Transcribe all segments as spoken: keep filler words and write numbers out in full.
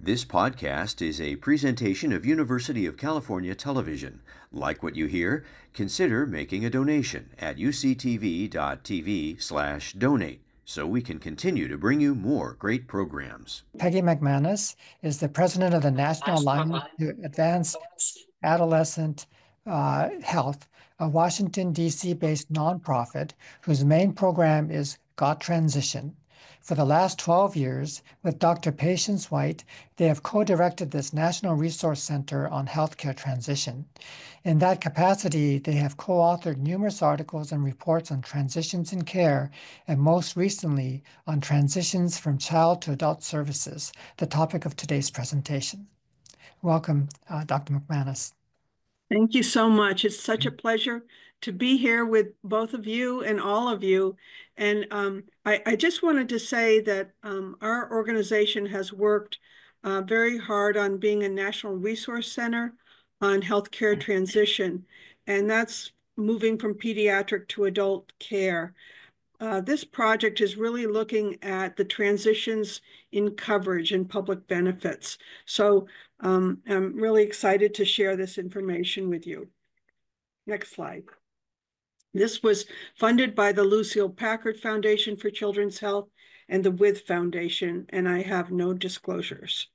This podcast is a presentation of University of California Television. Like what you hear? Consider making a donation at uctv.tv slash donate so we can continue to bring you more great programs. Peggy McManus is the president of the National Alliance to Advance Adolescent uh, Health, a Washington, D C-based nonprofit whose main program is Got Transition. For the last twelve years, with Doctor Patience White, they have co-directed this National Resource Center on Healthcare Transition. In that capacity, they have co-authored numerous articles and reports on transitions in care, and most recently on transitions from child to adult services, the topic of today's presentation. Welcome, uh, Doctor McManus. Thank you so much. It's such a pleasure to be here with both of you and all of you. And um, I, I just wanted to say that um, our organization has worked uh, very hard on being a national resource center on healthcare transition, and that's moving from pediatric to adult care. Uh, this project is really looking at the transitions in coverage and public benefits. So um, I'm really excited to share this information with you. Next slide. This was funded by the Lucille Packard Foundation for Children's Health and the W I T Foundation, and I have no disclosures.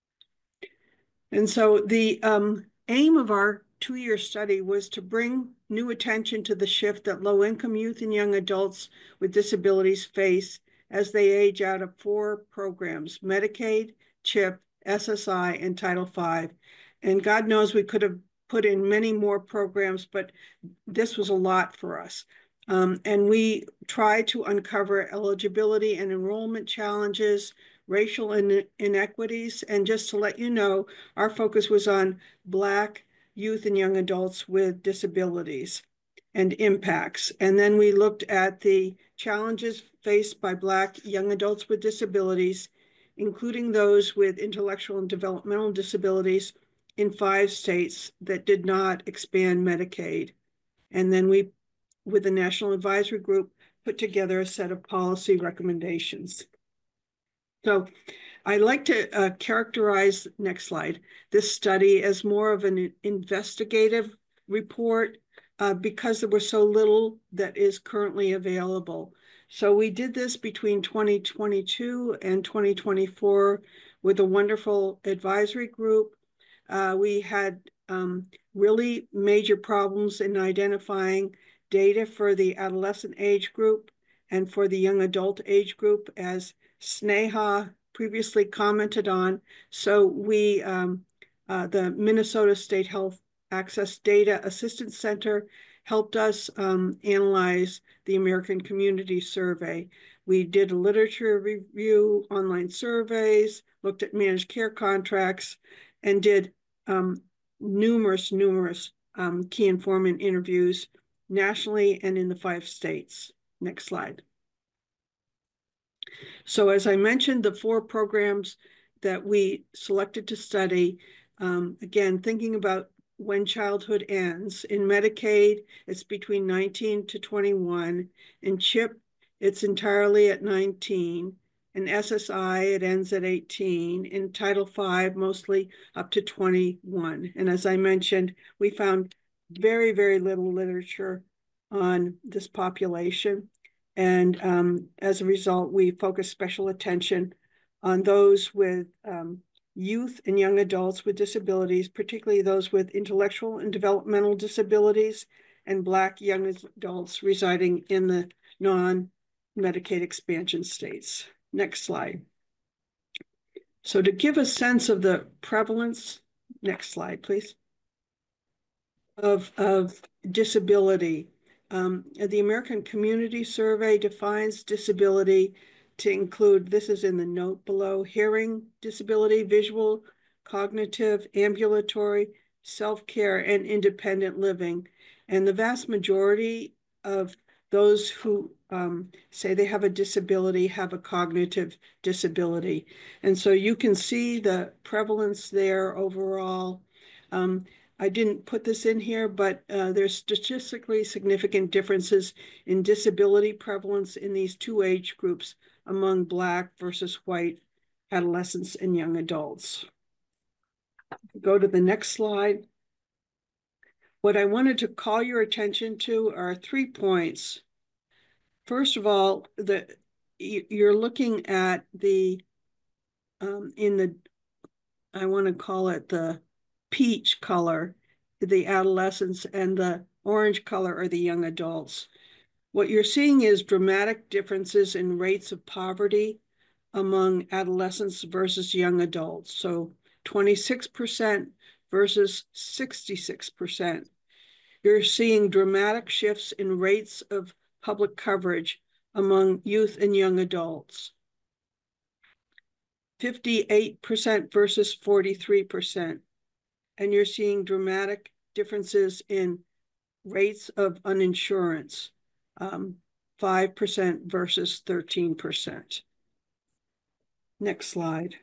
And so the um, aim of our two-year study was to bring new attention to the shift that low-income youth and young adults with disabilities face as they age out of four programs: Medicaid, CHIP, S S I, and Title five. And God knows we could have put in many more programs, but this was a lot for us. Um, and we tried to uncover eligibility and enrollment challenges, racial in inequities, and just to let you know, our focus was on Black youth and young adults with disabilities and impacts. And then we looked at the challenges faced by Black young adults with disabilities, including those with intellectual and developmental disabilities in five states that did not expand Medicaid. And then we, with the National Advisory Group, put together a set of policy recommendations. So I like to uh, characterize, next slide, this study as more of an investigative report uh, because there was so little that is currently available. So we did this between twenty twenty-two and twenty twenty-four with a wonderful advisory group. Uh, we had um, really major problems in identifying data for the adolescent age group and for the young adult age group, as Sneha previously commented on. So we, um, uh, the Minnesota State Health Access Data Assistance Center helped us um, analyze the American Community Survey. We did a literature review, online surveys, looked at managed care contracts, and did um, numerous, numerous um, key informant interviews nationally and in the five states. Next slide. So as I mentioned, the four programs that we selected to study, um, again, thinking about when childhood ends. In Medicaid, it's between nineteen to twenty-one. In CHIP, it's entirely at nineteen. In S S I, it ends at eighteen. In Title five, mostly up to twenty-one. And as I mentioned, we found very, very little literature on this population. And um, as a result, we focus special attention on those with um, youth and young adults with disabilities, particularly those with intellectual and developmental disabilities, and Black young adults residing in the non-Medicaid expansion states. Next slide. So to give a sense of the prevalence, next slide, please, of, of disability. Um, the American Community Survey defines disability to include, this is in the note below, hearing disability, visual, cognitive, ambulatory, self-care, and independent living. And the vast majority of those who um, say they have a disability have a cognitive disability. And so you can see the prevalence there overall. Um, I didn't put this in here, but uh, there's statistically significant differences in disability prevalence in these two age groups among Black versus white adolescents and young adults. Go to the next slide. What I wanted to call your attention to are three points. First of all, the you're looking at the, um, in the, I want to call it the peach color, the adolescents, and the orange color are the young adults. What you're seeing is dramatic differences in rates of poverty among adolescents versus young adults. So twenty-six percent versus sixty-six percent. You're seeing dramatic shifts in rates of public coverage among youth and young adults. fifty-eight percent versus forty-three percent. And you're seeing dramatic differences in rates of uninsurance, um, five percent versus thirteen percent. Next slide.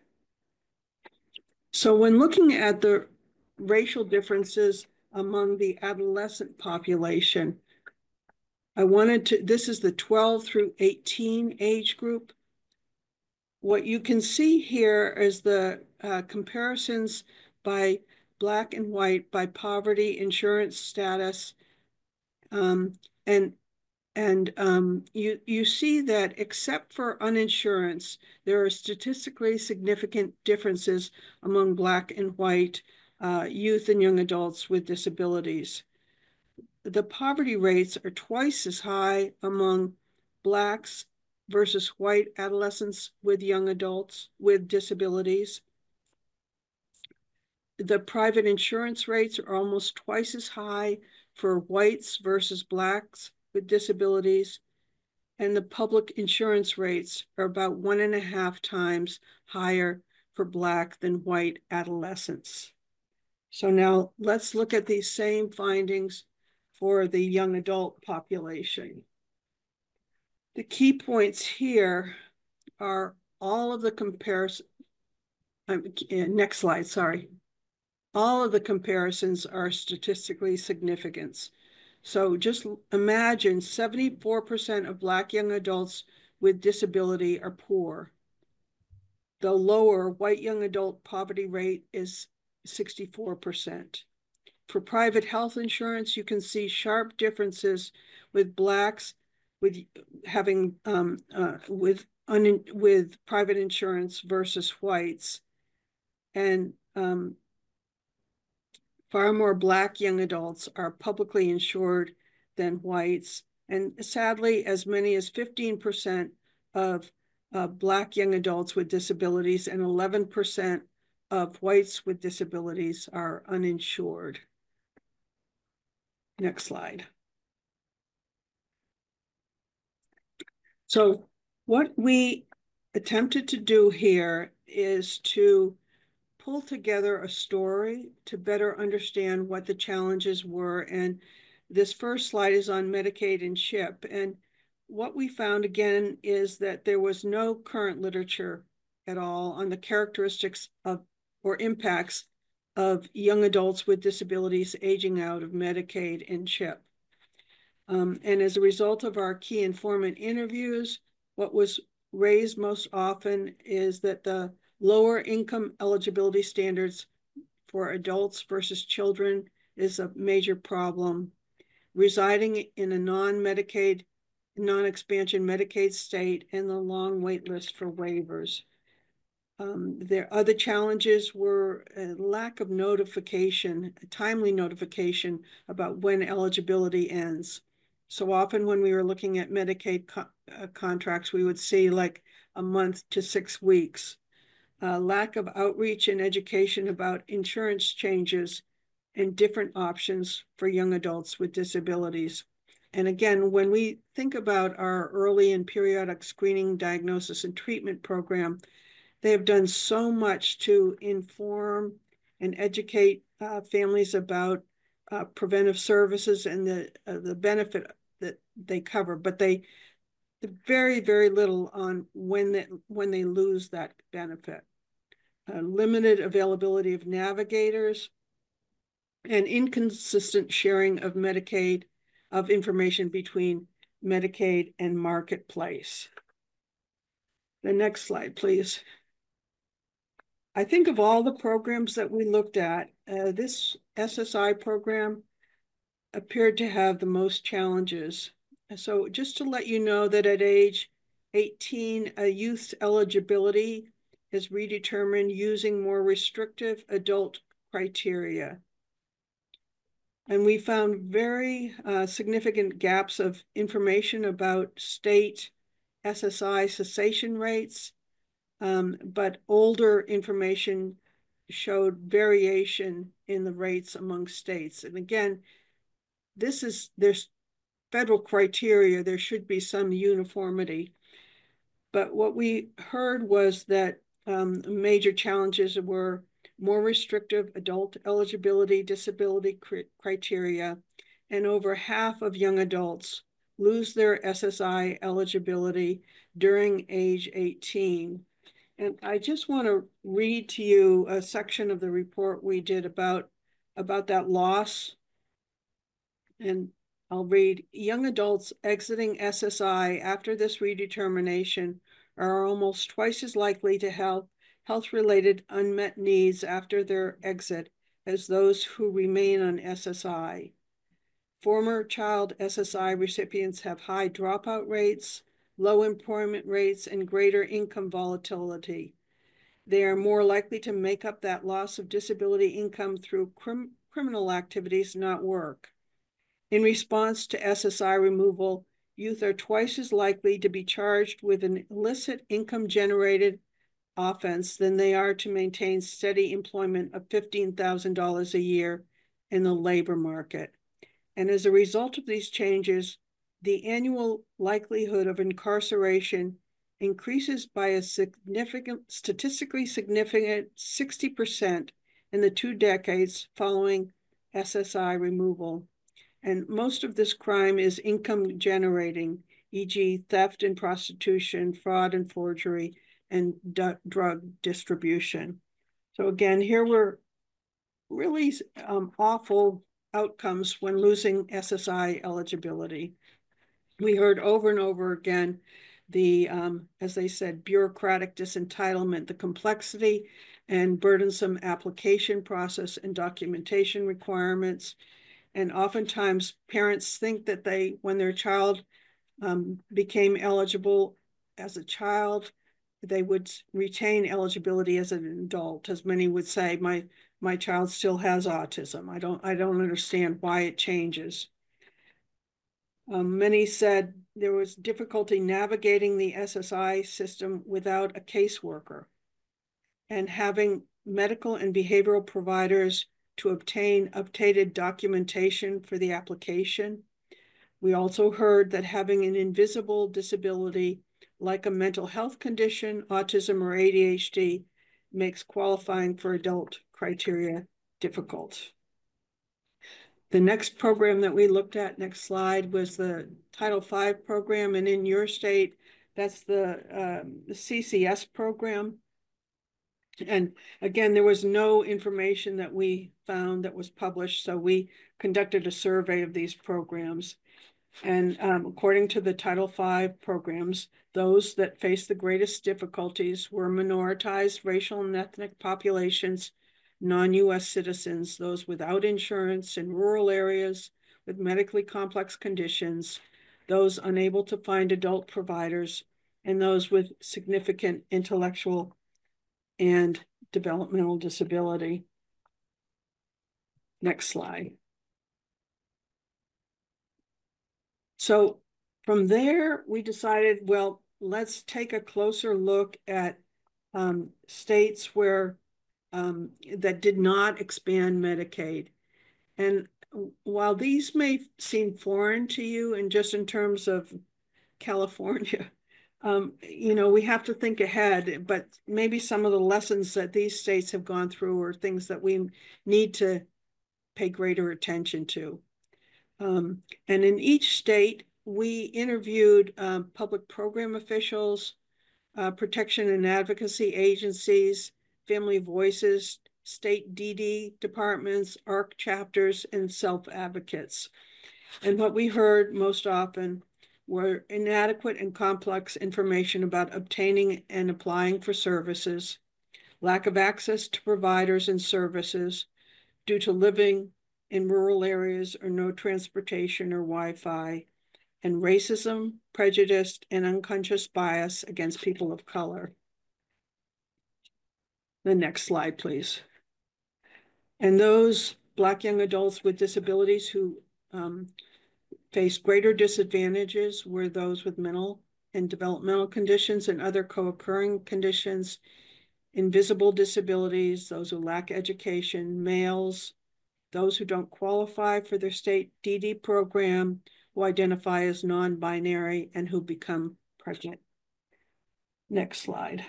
So when looking at the racial differences among the adolescent population, I wanted to, this is the twelve through eighteen age group. What you can see here is the uh, comparisons by Black and white, by poverty, insurance status, um, and and um, you, you see that except for uninsurance, there are statistically significant differences among Black and white uh, youth and young adults with disabilities. The poverty rates are twice as high among Blacks versus white adolescents with young adults with disabilities. The private insurance rates are almost twice as high for whites versus Blacks with disabilities. And the public insurance rates are about one and a half times higher for Black than white adolescents. So now let's look at these same findings for the young adult population. The key points here are all of the comparison, um, next slide, sorry. All of the comparisons are statistically significant. So just imagine seventy-four percent of Black young adults with disability are poor. The lower white young adult poverty rate is sixty-four percent. For private health insurance, you can see sharp differences with Blacks with having um, uh, with un with private insurance versus whites, and um, far more Black young adults are publicly insured than whites, and sadly, as many as fifteen percent of uh, Black young adults with disabilities and eleven percent of whites with disabilities are uninsured. Next slide. So what we attempted to do here is to pull together a story to better understand what the challenges were. And this first slide is on Medicaid and CHIP. And what we found again is that there was no current literature at all on the characteristics of or impacts of young adults with disabilities aging out of Medicaid and CHIP. Um, and as a result of our key informant interviews, what was raised most often is that the lower income eligibility standards for adults versus children is a major problem. Residing in a non-Medicaid, non-expansion Medicaid state, and the long wait list for waivers. Um, their other challenges were a lack of notification, timely notification about when eligibility ends. So often when we were looking at Medicaid co uh, contracts, we would see like a month to six weeks. Uh, lack of outreach and education about insurance changes and different options for young adults with disabilities. And again, when we think about our early and periodic screening, diagnosis, and treatment program, they have done so much to inform and educate uh, families about uh, preventive services and the, uh, the benefit that they cover, but they very, very little on when they, when they lose that benefit. Uh, limited availability of navigators, and inconsistent sharing of Medicaid, of information between Medicaid and Marketplace. The next slide, please. I think of all the programs that we looked at, uh, this S S I program appeared to have the most challenges. So just to let you know that at age eighteen, a youth's eligibility is redetermined using more restrictive adult criteria. And we found very uh, significant gaps of information about state S S I cessation rates, um, but older information showed variation in the rates among states. And again, this is, there's federal criteria, there should be some uniformity. But what we heard was that um, major challenges were more restrictive adult eligibility, disability cr criteria, and over half of young adults lose their S S I eligibility during age eighteen. And I just want to read to you a section of the report we did about, about that loss. And I'll read, young adults exiting S S I after this redetermination are almost twice as likely to have health-related unmet needs after their exit as those who remain on S S I. Former child S S I recipients have high dropout rates, low employment rates, and greater income volatility. They are more likely to make up that loss of disability income through crim criminal activities, not work. In response to S S I removal, youth are twice as likely to be charged with an illicit income-generated offense than they are to maintain steady employment of fifteen thousand dollars a year in the labor market. And as a result of these changes, the annual likelihood of incarceration increases by a significant, statistically significant sixty percent in the two decades following S S I removal. And most of this crime is income generating, for example theft and prostitution, fraud and forgery, and drug distribution. So again, here were really um, awful outcomes when losing S S I eligibility. We heard over and over again the, um, as they said, bureaucratic disentitlement, the complexity and burdensome application process and documentation requirements. And oftentimes parents think that they, when their child um, became eligible as a child, they would retain eligibility as an adult. As many would say, my, my child still has autism. I don't, I don't understand why it changes. Um, many said there was difficulty navigating the S S I system without a caseworker, and having medical and behavioral providers to obtain updated documentation for the application. We also heard that having an invisible disability like a mental health condition, autism, or A D H D makes qualifying for adult criteria difficult. The next program that we looked at, next slide, was the Title five program. And in your state, that's the, um, the C C S program. And again, there was no information that we found that was published, so we conducted a survey of these programs. And um, according to the Title five programs, those that faced the greatest difficulties were minoritized racial and ethnic populations, non-U S citizens, those without insurance in rural areas with medically complex conditions, those unable to find adult providers, and those with significant intellectual and developmental disability. Next slide. So from there, we decided, well, let's take a closer look at um, states where um, that did not expand Medicaid. And while these may seem foreign to you, and just in terms of California, um, you know, we have to think ahead, but maybe some of the lessons that these states have gone through are things that we need to pay greater attention to. Um, and in each state, we interviewed uh, public program officials, uh, protection and advocacy agencies, family voices, state D D departments, A R C chapters, and self-advocates. And what we heard most often were inadequate and complex information about obtaining and applying for services, lack of access to providers and services due to living in rural areas or no transportation or Wi-Fi, and racism, prejudice, and unconscious bias against people of color. The next slide, please. And those Black young adults with disabilities who um, face greater disadvantages were those with mental and developmental conditions and other co-occurring conditions, invisible disabilities, those who lack education, males, those who don't qualify for their state D D program, who identify as non-binary, and who become pregnant. Next slide.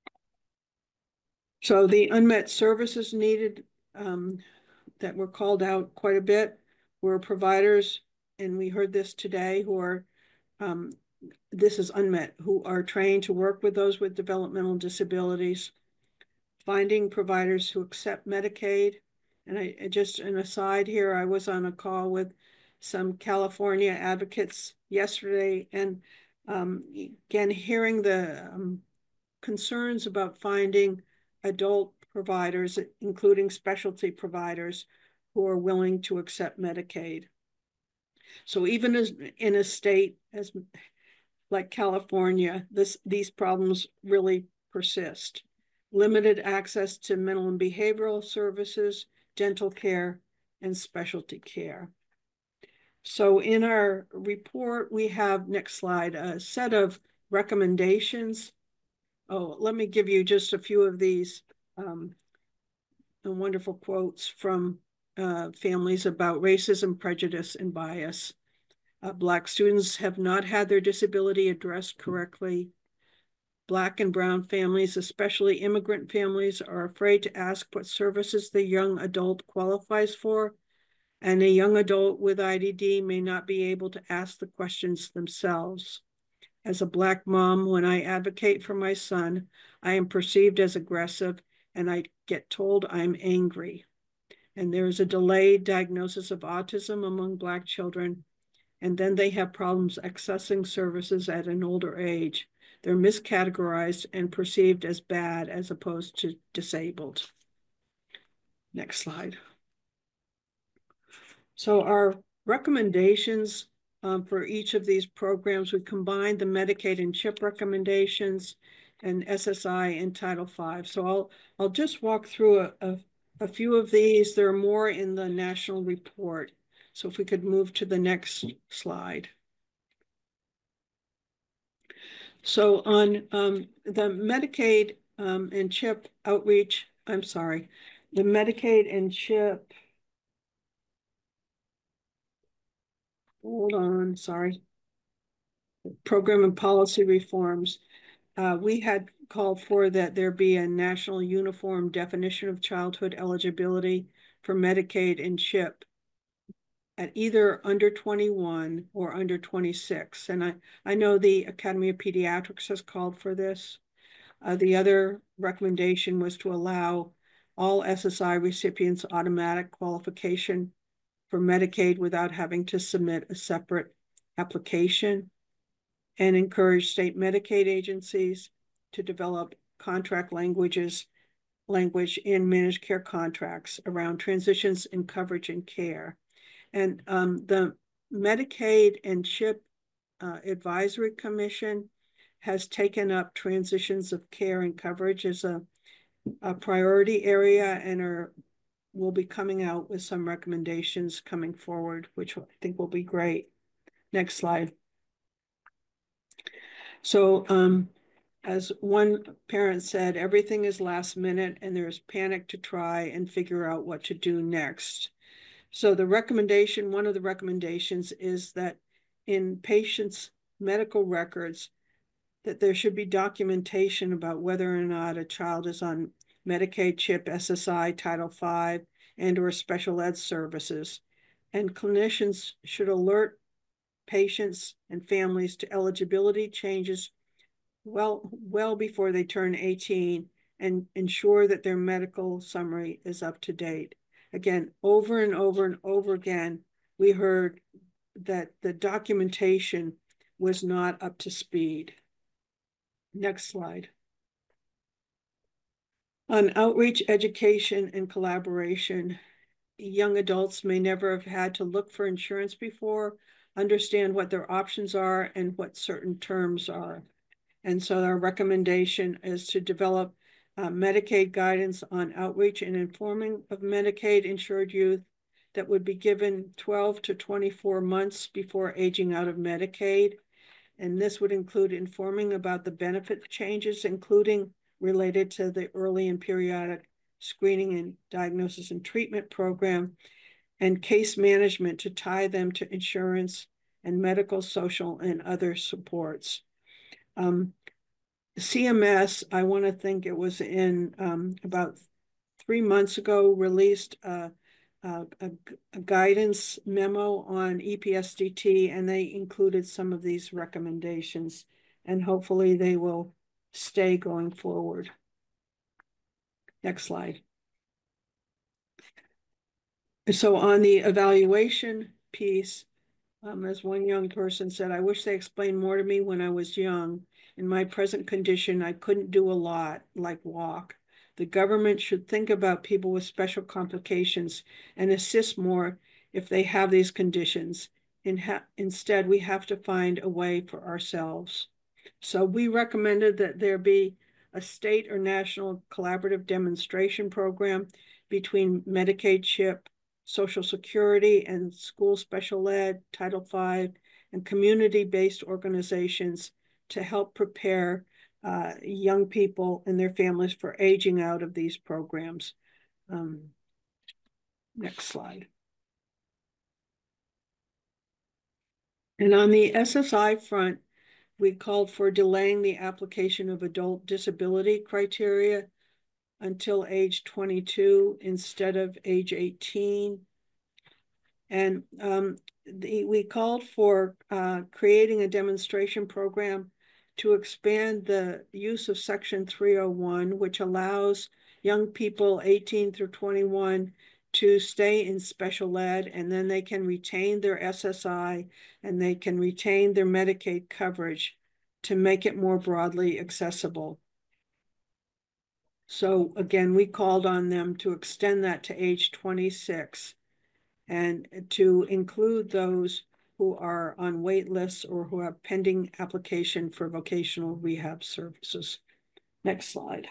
So the unmet services needed um, that were called out quite a bit were providers, and we heard this today, who are, um, this is unmet, who are trained to work with those with developmental disabilities, finding providers who accept Medicaid. And I just an aside here, I was on a call with some California advocates yesterday, and um, again, hearing the um, concerns about finding adult providers, including specialty providers, who are willing to accept Medicaid. So even as in a state as like California, this these problems really persist. Limited access to mental and behavioral services, dental care, and specialty care. So in our report, we have, next slide, a set of recommendations. Oh, let me give you just a few of these um, wonderful quotes from uh, families about racism, prejudice, and bias. Uh, Black students have not had their disability addressed correctly. Black and brown families, especially immigrant families, are afraid to ask what services the young adult qualifies for, and a young adult with I D D may not be able to ask the questions themselves. As a Black mom, when I advocate for my son, I am perceived as aggressive, and I get told I'm angry. And there is a delayed diagnosis of autism among Black children, and then they have problems accessing services at an older age. They're miscategorized and perceived as bad as opposed to disabled. Next slide. So our recommendations um, for each of these programs, we combined the Medicaid and CHIP recommendations and S S I and Title five. So I'll, I'll just walk through a, a, a few of these. There are more in the national report. So if we could move to the next slide. So on um, the Medicaid um, and CHIP outreach, I'm sorry, the Medicaid and CHIP, hold on, sorry, program and policy reforms. Uh, we had called for that there be a national uniform definition of childhood eligibility for Medicaid and CHIP at either under twenty-one or under twenty-six. And I, I know the Academy of Pediatrics has called for this. Uh, the other recommendation was to allow all S S I recipients automatic qualification for Medicaid without having to submit a separate application, and encourage state Medicaid agencies to develop contract languages, language in managed care contracts around transitions in coverage and care. And um, the Medicaid and CHIP uh, Advisory Commission has taken up transitions of care and coverage as a, a priority area, and are will be coming out with some recommendations coming forward, which I think will be great. Next slide. So um, as one parent said, everything is last minute and there's panic to try and figure out what to do next. So the recommendation, one of the recommendations is that in patients' medical records, that there should be documentation about whether or not a child is on Medicaid, CHIP, S S I, Title five, and or special ed services. And clinicians should alert patients and families to eligibility changes well, well before they turn eighteen, and ensure that their medical summary is up to date. Again, over and over and over again, we heard that the documentation was not up to speed. Next slide. On outreach, education, and collaboration, young adults may never have had to look for insurance before, understand what their options are and what certain terms are. And so our recommendation is to develop uh, Medicaid guidance on outreach and informing of Medicaid insured youth that would be given twelve to twenty-four months before aging out of Medicaid. And this would include informing about the benefit changes, including related to the early and periodic screening and diagnosis and treatment program, and case management to tie them to insurance and medical, social, and other supports. Um, C M S, I want to think it was in um, about three months ago, released a, a, a guidance memo on E P S D T, and they included some of these recommendations, and hopefully they will stay going forward. Next slide. So on the evaluation piece, um, as one young person said, I wish they explained more to me when I was young. In my present condition, I couldn't do a lot, like walk. The government should think about people with special complications and assist more if they have these conditions. In ha instead, we have to find a way for ourselves. So we recommended that there be a state or national collaborative demonstration program between Medicaid, CHIP, Social Security, and school special ed, Title five, and community-based organizations to help prepare uh, young people and their families for aging out of these programs. Um, next slide. And on the S S I front, we called for delaying the application of adult disability criteria until age twenty-two instead of age eighteen. And um, the, we called for uh, creating a demonstration program to expand the use of Section three oh one, which allows young people eighteen through twenty-one to stay in special ed, and then they can retain their S S I and they can retain their Medicaid coverage to make it more broadly accessible. So again, we called on them to extend that to age twenty-six and to include those who are on wait lists or who have pending application for vocational rehab services. Next slide.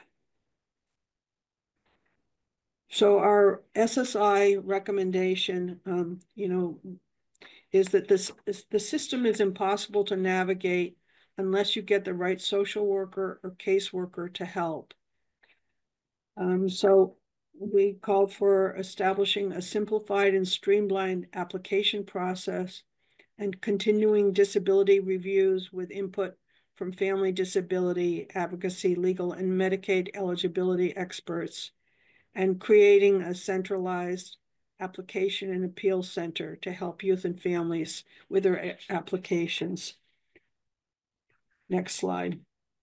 So our S S I recommendation, um, you know, is that this is, the system is impossible to navigate unless you get the right social worker or caseworker to help. Um, so we called for establishing a simplified and streamlined application process and continuing disability reviews with input from family disability, advocacy, legal, and Medicaid eligibility experts, and creating a centralized application and appeal center to help youth and families with their applications. Next slide.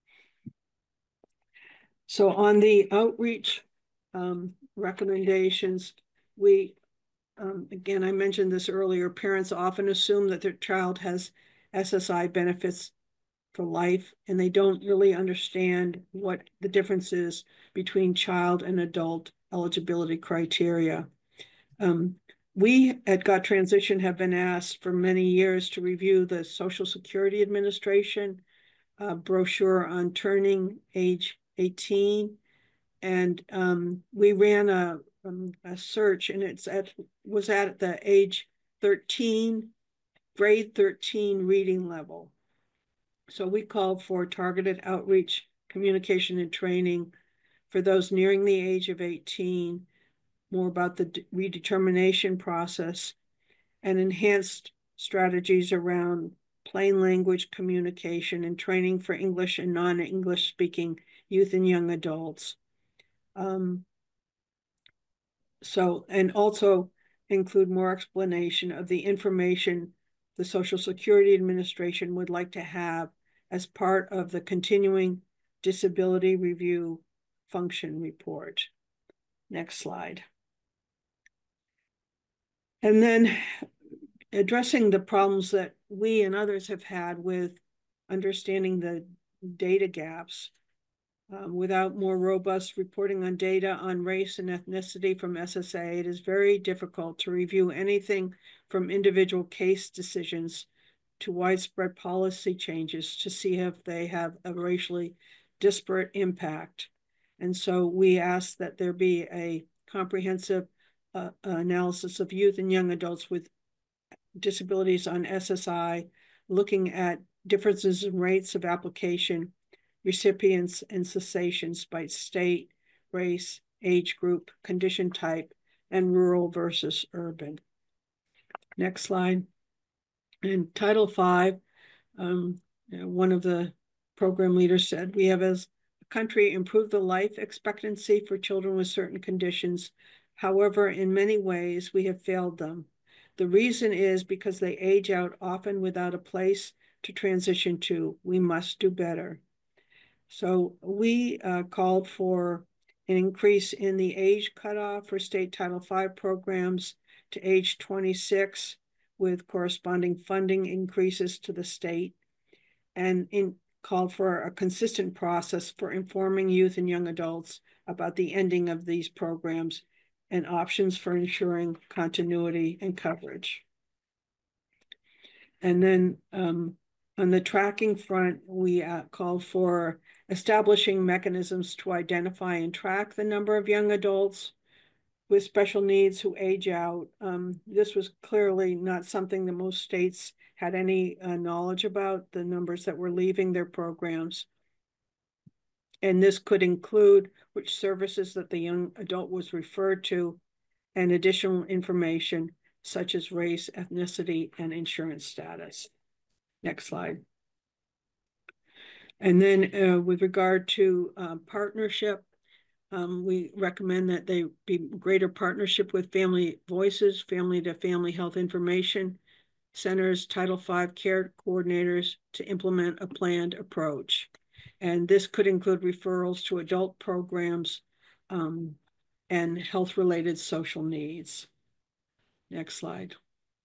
So on the outreach um, recommendations, we, um, again, I mentioned this earlier, parents often assume that their child has S S I benefits for life, and they don't really understand what the difference is between child and adult eligibility criteria. Um, we at Got Transition have been asked for many years to review the Social Security Administration uh, brochure on turning age eighteen. And um, we ran a, um, a search, and it's at was at the age thirteen, grade thirteen reading level. So we called for targeted outreach, communication, and training for those nearing the age of eighteen, more about the redetermination process, and enhanced strategies around plain language communication and training for English and non-English speaking youth and young adults. Um, so, and also include more explanation of the information the Social Security Administration would like to have as part of the continuing disability review function report. Next slide. And then addressing the problems that we and others have had with understanding the data gaps. Um, without more robust reporting on data on race and ethnicity from S S A, it is very difficult to review anything from individual case decisions to widespread policy changes to see if they have a racially disparate impact. And so we ask that there be a comprehensive uh, analysis of youth and young adults with disabilities on S S I, looking at differences in rates of application, recipients, and cessations by state, race, age group, condition type, and rural versus urban. Next slide. In Title five, um, one of the program leaders said, we have as a country improved the life expectancy for children with certain conditions. However, in many ways, we have failed them. The reason is because they age out often without a place to transition to. We must do better. So we uh, called for an increase in the age cutoff for state Title five programs to age twenty-six, with corresponding funding increases to the state, and in, called for a consistent process for informing youth and young adults about the ending of these programs and options for ensuring continuity and coverage. And then um, on the tracking front, we uh, called for establishing mechanisms to identify and track the number of young adults with special needs who age out. Um, this was clearly not something that most states had any uh, knowledge about, the numbers that were leaving their programs. And this could include which services that the young adult was referred to and additional information such as race, ethnicity, and insurance status. Next slide. And then uh, with regard to uh, partnership, um, we recommend that they be greater partnership with Family Voices, Family to Family Health Information Centers, Title five care coordinators to implement a planned approach. And this could include referrals to adult programs um, and health-related social needs. Next slide.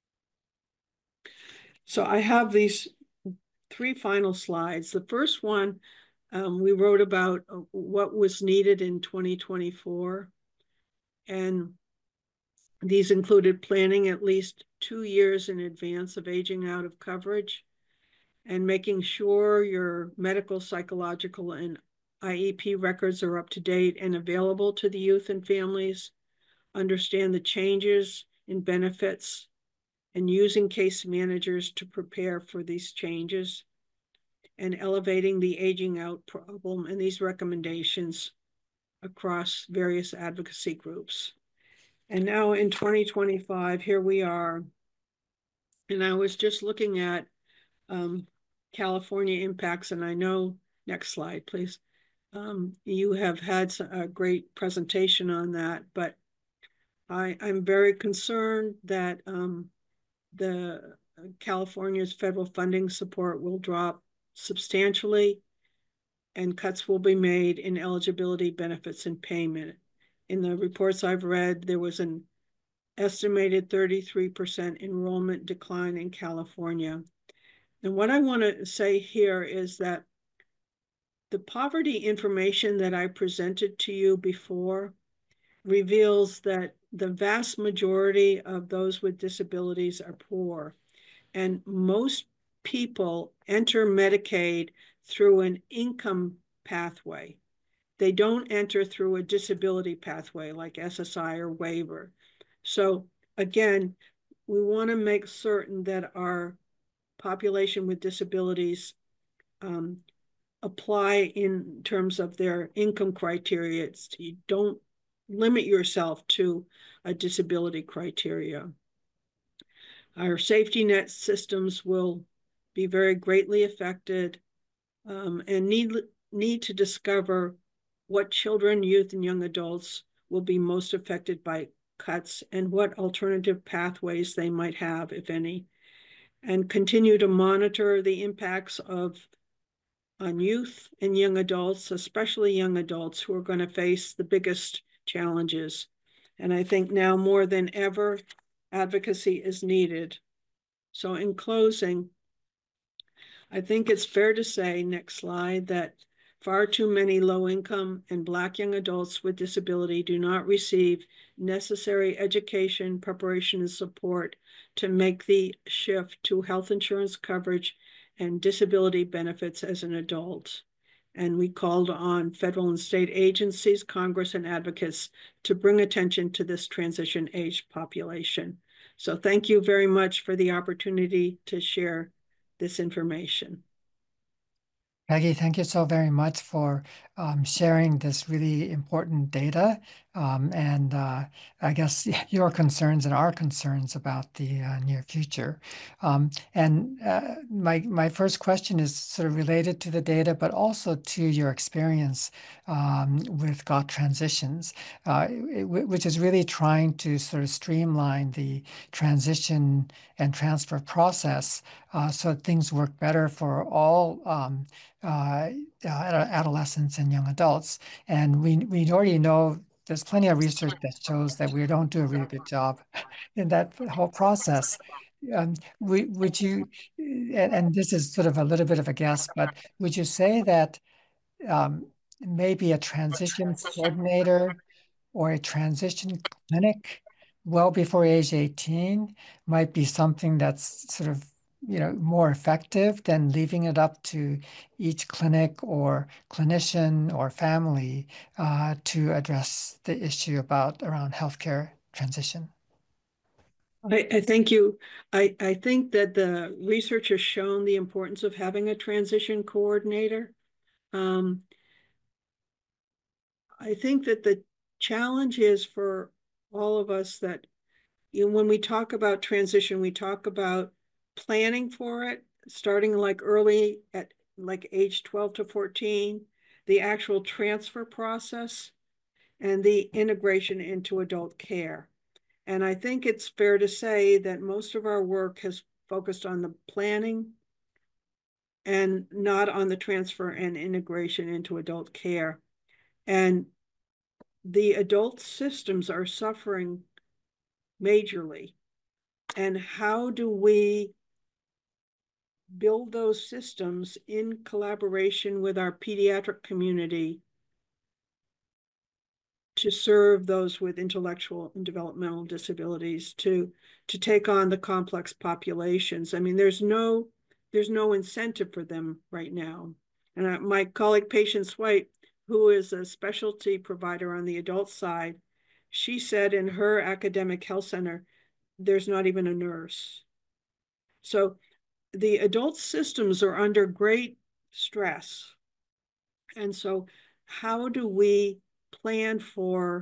So I have these three final slides. The first one, um, we wrote about what was needed in twenty twenty-four. And these included planning at least two years in advance of aging out of coverage and making sure your medical, psychological, and I E P records are up to date and available to the youth and families, understand the changes in benefits, and using case managers to prepare for these changes, and elevating the aging out problem and these recommendations across various advocacy groups. And now in twenty twenty-five, here we are. And I was just looking at um, California impacts, and I know, next slide, please. Um, you have had a great presentation on that, but I, I'm very concerned that um, the California's federal funding support will drop substantially, and cuts will be made in eligibility, benefits, and payment. In the reports I've read, there was an estimated thirty-three percent enrollment decline in California. And what I want to say here is that the poverty information that I presented to you before reveals that the vast majority of those with disabilities are poor. And most people enter Medicaid through an income pathway. They don't enter through a disability pathway like S S I or waiver. So again, we want to make certain that our population with disabilities um, apply in terms of their income criteria. It's, you don't limit yourself to a disability criteria. Our safety net systems will be very greatly affected um, and need, need to discover what children, youth, and young adults will be most affected by cuts and what alternative pathways they might have, if any, and continue to monitor the impacts of on youth and young adults, especially young adults who are going to face the biggest challenges. And I think now more than ever, advocacy is needed. So in closing, I think it's fair to say, next slide, that Far too many low-income and Black young adults with disability do not receive necessary education, preparation, and support to make the shift to health insurance coverage and disability benefits as an adult. And we called on federal and state agencies, Congress, and advocates to bring attention to this transition age population. So thank you very much for the opportunity to share this information. Peggy, thank you so very much for um, sharing this really important data um, and uh, I guess your concerns and our concerns about the uh, near future. Um, and uh, my my first question is sort of related to the data, but also to your experience um, with G O T Transitions, uh, which is really trying to sort of streamline the transition and transfer process uh, so that things work better for all um, uh, adolescents and young adults. And we we already know there's plenty of research that shows that we don't do a really good job in that whole process. Um, we, would you, and, and this is sort of a little bit of a guess, but would you say that um, maybe a transition coordinator or a transition clinic well before age eighteen might be something that's sort of, you know, more effective than leaving it up to each clinic or clinician or family uh, to address the issue about around healthcare transition? I, I thank you. I, I think that the research has shown the importance of having a transition coordinator. Um, I think that the challenge is for all of us that, you know, when we talk about transition, we talk about planning for it, starting like early at like age twelve to fourteen, the actual transfer process, and the integration into adult care. And I think it's fair to say that most of our work has focused on the planning and not on the transfer and integration into adult care. And the adult systems are suffering majorly. And how do we build those systems in collaboration with our pediatric community to serve those with intellectual and developmental disabilities, to to take on the complex populations? I mean, there's no there's no incentive for them right now. And I, my colleague Patience White, who is a specialty provider on the adult side, she said in her academic health center, there's not even a nurse. So the adult systems are under great stress. And so how do we plan for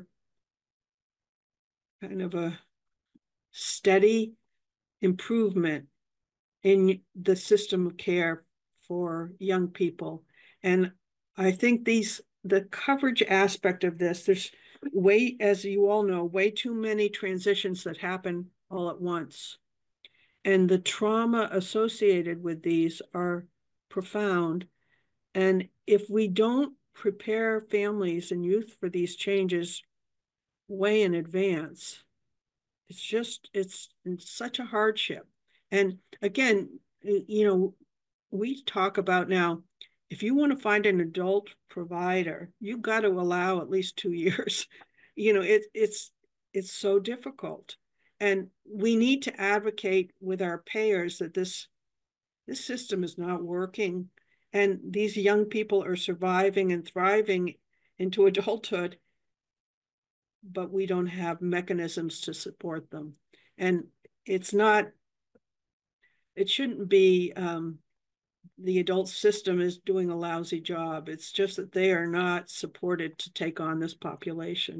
kind of a steady improvement in the system of care for young people? And I think these, the coverage aspect of this, there's way, as you all know, way too many transitions that happen all at once. And the trauma associated with these are profound. And if we don't prepare families and youth for these changes way in advance, it's just, it's, it's such a hardship. And again, you know, we talk about now, if you want to find an adult provider, you've got to allow at least two years. You know, it, it's, it's so difficult. And we need to advocate with our payers that this, this system is not working. And these young people are surviving and thriving into adulthood, but we don't have mechanisms to support them. And it's not, it shouldn't be um, the adult system is doing a lousy job. It's just that they are not supported to take on this population.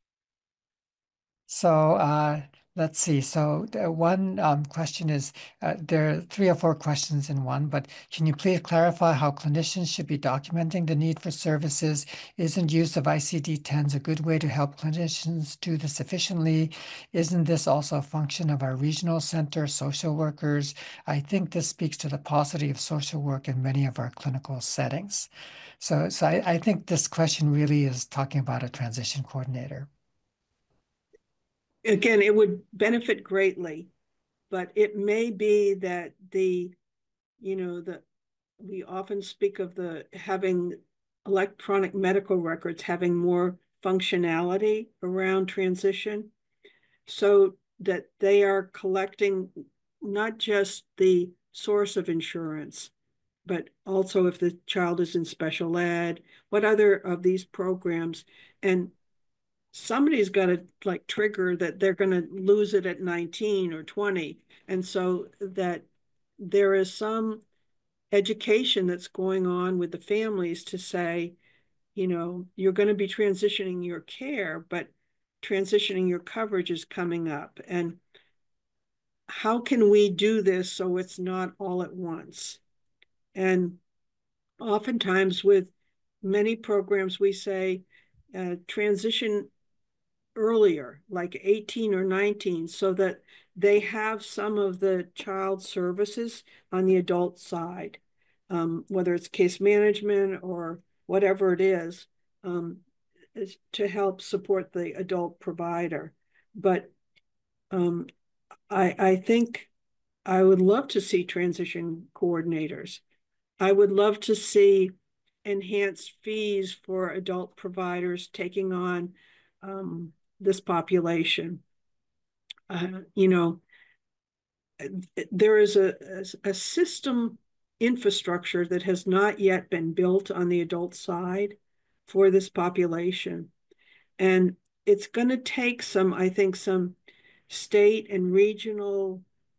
So uh, let's see. So the one um, question is, uh, there are three or four questions in one, but can you please clarify how clinicians should be documenting the need for services? Isn't use of I C D tens a good way to help clinicians do this efficiently? Isn't this also a function of our regional center social workers? I think this speaks to the paucity of social work in many of our clinical settings. So, so I, I think this question really is talking about a transition coordinator. Again, it would benefit greatly, but it may be that the, you know, the, we often speak of the having electronic medical records having more functionality around transition so that they are collecting not just the source of insurance, but also if the child is in special ed, what other of these programs, and somebody's got to like trigger that they're going to lose it at nineteen or twenty. And so that there is some education that's going on with the families to say, you know, you're going to be transitioning your care, but transitioning your coverage is coming up. And how can we do this so it's not all at once? And oftentimes with many programs, we say uh, transition earlier, like eighteen or nineteen, so that they have some of the child services on the adult side, um, whether it's case management or whatever it is, um, is to help support the adult provider. But um, I, I think I would love to see transition coordinators. I would love to see enhanced fees for adult providers taking on um, this population. Uh, you know, there is a, a, a system infrastructure that has not yet been built on the adult side for this population. And it's going to take some, I think, some state and regional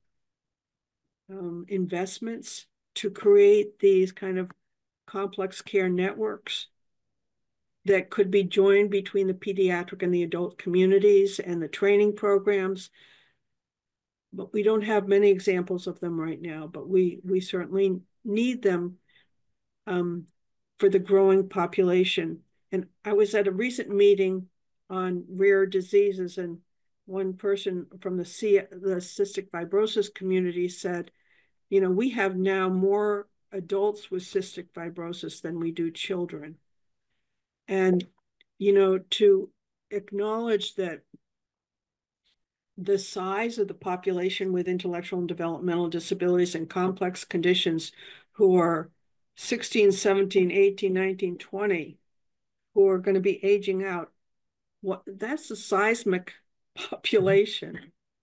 um, investments to create these kind of complex care networks that could be joined between the pediatric and the adult communities and the training programs. But we don't have many examples of them right now, but we, we certainly need them um, for the growing population. And I was at a recent meeting on rare diseases, and one person from the, C the cystic fibrosis community said, you know, we have now more adults with cystic fibrosis than we do children. And, you know, to acknowledge that the size of the population with intellectual and developmental disabilities and complex conditions who are sixteen, seventeen, eighteen, nineteen, twenty, who are going to be aging out, what that's a seismic population.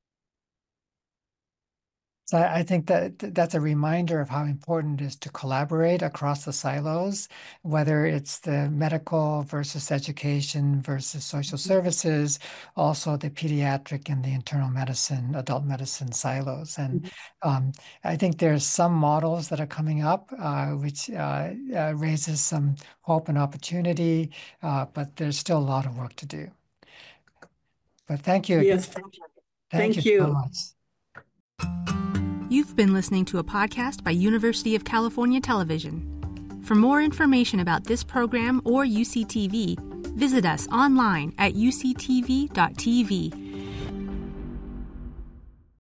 So I think that that's a reminder of how important it is to collaborate across the silos, whether it's the medical versus education versus social services, also the pediatric and the internal medicine, adult medicine silos. And um, I think there's some models that are coming up, uh, which uh, uh, raises some hope and opportunity, uh, but there's still a lot of work to do. But thank you. Yes, thank you. Thank, thank you you so much. You've been listening to a podcast by University of California Television. For more information about this program or U C T V, visit us online at u c t v dot t v